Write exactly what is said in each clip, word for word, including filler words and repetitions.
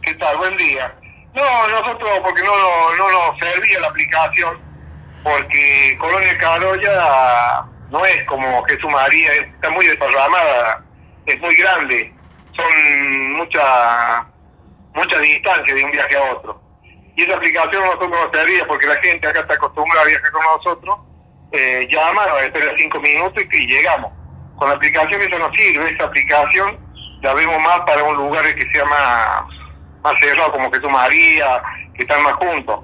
¿Qué tal? Buen día. No, nosotros, porque no, no, no nos servía la aplicación, porque Colonia Carolla no es como Jesús María, está muy desparramada, es muy grande, son mucha, mucha distancia de un viaje a otro. Y esa aplicación a nosotros nos servía porque la gente acá está acostumbrada a viajar con nosotros, eh, llama, espera cinco minutos y, y llegamos. Con la aplicación eso no sirve, esa aplicación la vemos más para un lugar que sea más, más cerrado, como Jesús María, que están más juntos.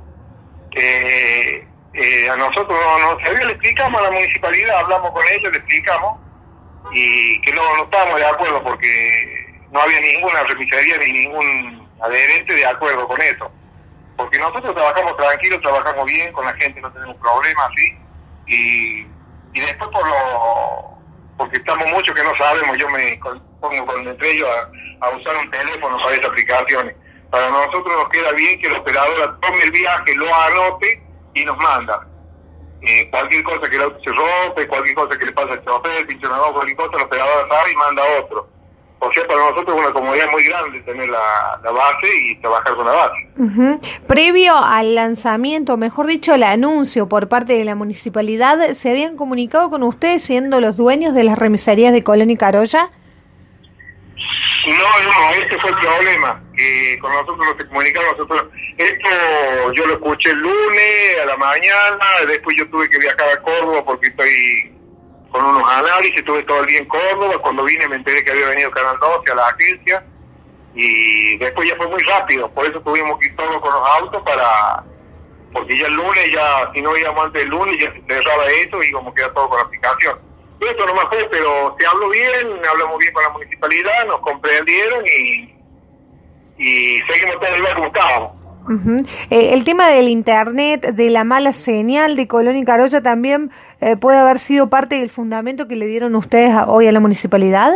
Eh, eh, a nosotros no nos servía, le explicamos a la municipalidad, hablamos con ellos, le explicamos, y que no, no estábamos de acuerdo porque no había ninguna remisería ni ningún adherente de acuerdo con eso. Porque nosotros trabajamos tranquilos, trabajamos bien con la gente, no tenemos problemas, ¿sí? Y, y después por lo porque estamos muchos que no sabemos, yo me pongo con entre ellos a, a usar un teléfono para esas aplicaciones. Para nosotros nos queda bien que el operador tome el viaje, lo anote y nos manda. Eh, cualquier cosa que el auto se rompe, cualquier cosa que le pasa al chofer, pinche una voz, cualquier cosa, el operador sabe y manda otro. O sea, para nosotros es una comodidad muy grande tener la, la base y trabajar con la base. Uh-huh. Previo al lanzamiento, mejor dicho, al anuncio por parte de la municipalidad, ¿se habían comunicado con ustedes siendo los dueños de las remiserías de Colonia Carolla? No, no, este fue el problema, que con nosotros no se comunicaron nosotros. Esto yo lo escuché el lunes a la mañana, después yo tuve que viajar a Córdoba porque estoy con unos análisis, estuve todo el día en Córdoba, cuando vine me enteré que había venido Canal doce a la agencia, y después ya fue muy rápido, por eso tuvimos que ir todos con los autos para, porque ya el lunes, ya si no íbamos antes del lunes, ya se cerraba eso y íbamos a quedar todo con la aplicación. Esto no más fue, pero se habló bien, hablamos bien con la municipalidad, nos comprendieron y, y seguimos todo igual como estábamos. Uh-huh. Eh, el tema del internet, de la mala señal de Colonia Carolla también eh, puede haber sido parte del fundamento que le dieron ustedes a, hoy a la municipalidad.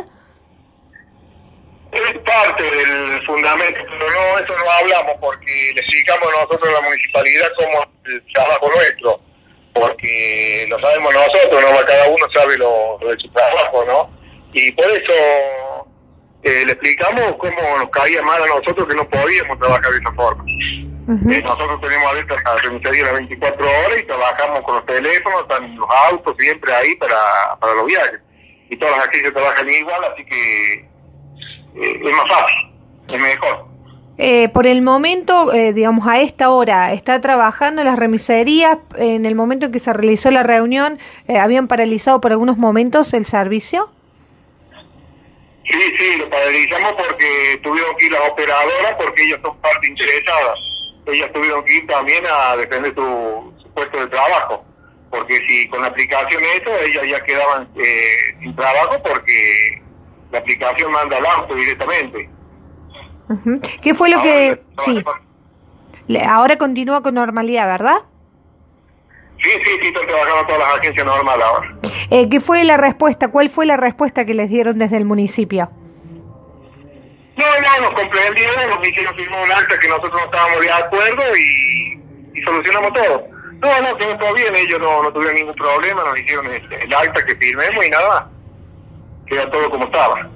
Es parte del fundamento, pero no, eso no hablamos porque le explicamos nosotros a la municipalidad cómo es el trabajo nuestro, porque lo sabemos nosotros, ¿no? Cada uno sabe lo, lo de su trabajo, ¿no? Y por eso eh, le explicamos cómo nos caía mal a nosotros que no podíamos trabajar de esa forma. Uh-huh. Eh, nosotros tenemos abierta la remisería las veinticuatro horas y trabajamos con los teléfonos, están los autos siempre ahí para, para los viajes. Y todas las agencias trabajan igual, así que eh, es más fácil, es mejor. Eh, por el momento, eh, digamos, a esta hora, ¿está trabajando las remiserías? En el momento en que se realizó la reunión, eh, ¿habían paralizado por algunos momentos el servicio? Sí, sí, lo paralizamos porque tuvieron que ir las operadoras porque ellas son parte interesada. Ellas tuvieron que ir también a defender su, su puesto de trabajo. Porque si con la aplicación eso, ellas ya quedaban eh, sin trabajo porque la aplicación manda al auto directamente. Uh-huh. ¿Qué fue lo ahora que...? Sí. Ahora continúa con normalidad, ¿verdad? Sí, sí, sí, están trabajando todas las agencias normales ahora. Eh, ¿Qué fue la respuesta? ¿Cuál fue la respuesta que les dieron desde el municipio? No, no, nos comprendieron, nos hicieron firmar un acta que nosotros no estábamos de acuerdo y, y solucionamos todo. No, no, quedó todo bien, ellos no, no tuvieron ningún problema, nos hicieron el, el acta que firmemos y nada más. Queda todo como estaba.